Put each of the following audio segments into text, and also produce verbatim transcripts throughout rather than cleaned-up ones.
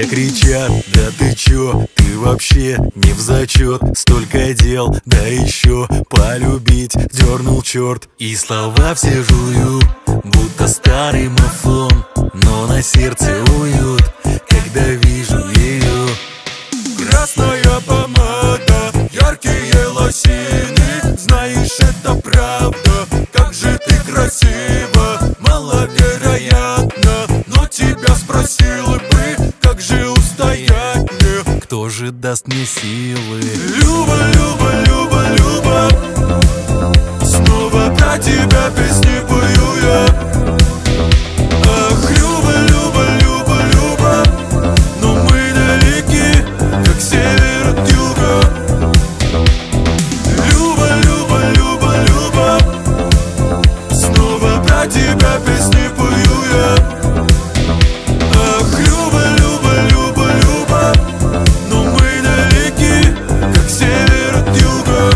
Все кричат: да ты чё, ты вообще не в зачет. Столько дел, да еще полюбить дернул черт. И слова все жую, будто старый мафон, но на сердце уют, когда вижу ее. Красная помада, яркие лосины, знаешь, это правда, как же ты красива. Маловероятно, но тебя спросила бы, как же устоять мне. Кто же даст мне силы? Люба, Люба, Люба, Люба, снова про тебя песни пою я. Ах, Люба, Люба, Люба, Люба, но мы далеки, как север от юга. Люба, Люба, Люба, Люба, снова про тебя песни пою я. Ах, Люба, Люба, Люба, Люба, но мы далеки, как север от юга.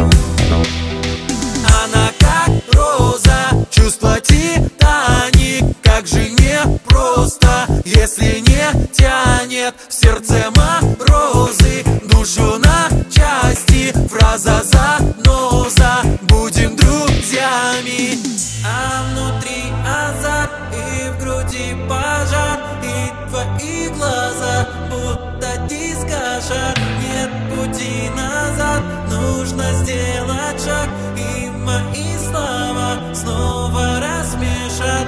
Она как роза, чувство Титаник. Как же не просто, если не тянет в сердце морозы, душу на части. Фраза заноза, будем друзьями. А внутри азарт, и в груди пожар, и твои глаза будто дискошар. Нет пути назад, нужно сделать шаг, и мои слова снова рассмешат.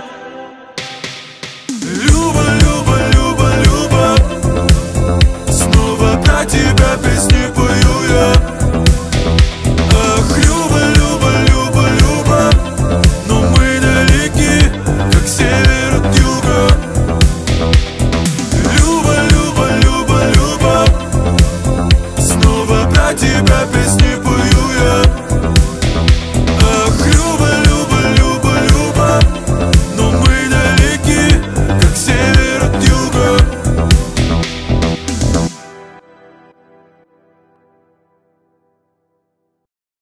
Люба, Люба, Люба, Люба, снова про тебя песни пою.